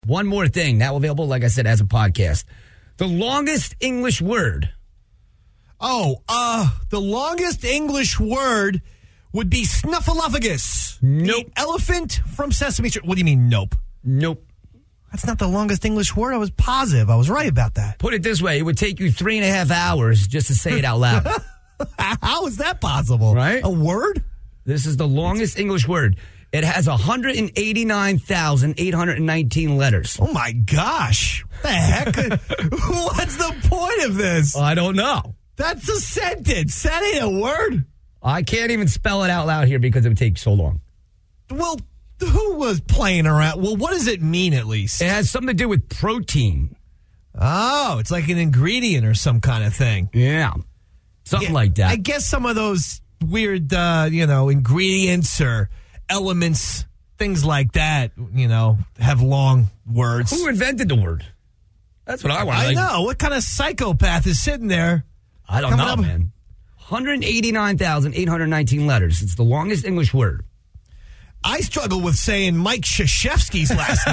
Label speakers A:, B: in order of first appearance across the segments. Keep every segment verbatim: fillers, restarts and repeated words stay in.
A: One more thing. Now available, like I said, as a podcast. The longest English word.
B: Oh, uh, the longest English word would be snuffleupagus.
A: Nope.
B: The elephant from Sesame Street. What do you mean, nope?
A: Nope.
B: That's not the longest English word. I was positive. I was right about that.
A: Put it this way. It would take you three and a half hours just to say it out loud.
B: How is that possible?
A: Right?
B: A word?
A: This is the longest English word. It has one hundred eighty-nine thousand eight hundred nineteen letters.
B: Oh, my gosh. What the heck? What's the point of this?
A: I don't know.
B: That's a sentence. That ain't a word.
A: I can't even spell it out loud here because it would take so long.
B: Well, who was playing around? Well, what does it mean at least?
A: It has something to do with protein.
B: Oh, it's like an ingredient or some kind of thing.
A: Yeah. Something
B: Yeah,
A: like that.
B: I guess some of those weird, uh, you know, ingredients or elements, things like that, you know, have long words.
A: Who invented the word? That's what I want to
B: I
A: like,
B: know. What kind of psychopath is sitting there?
A: I don't know,
B: up-
A: man. one hundred eighty-nine thousand eight hundred nineteen letters. It's the longest English word.
B: I struggle with saying Mike Krzyzewski's last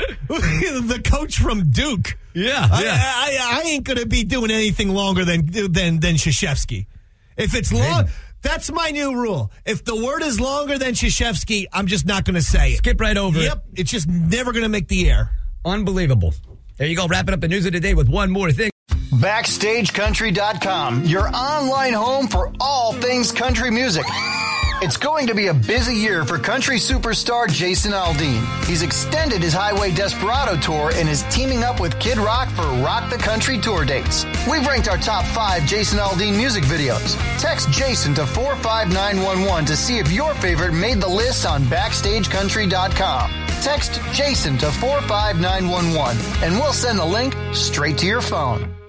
B: name. The coach from Duke.
A: Yeah,
B: I, I, I ain't going to be doing anything longer than than than Krzyzewski. If it's long,
A: Man.
B: that's my new rule. If the word is longer than Krzyzewski, I'm just not going to say it.
A: Skip right over it.
B: Yep, it's just never going to make the air.
A: Unbelievable. There you go. Wrapping up the news of the day with one more thing.
C: Backstage Country dot com, your online home for all things country music. It's going to be a busy year for country superstar Jason Aldean. He's extended his Highway Desperado tour and is teaming up with Kid Rock for Rock the Country tour dates. We've ranked our top five Jason Aldean music videos. Text Jason to four five nine one one to see if your favorite made the list on Backstage Country dot com. Text Jason to four five nine one one and we'll send the link straight to your phone.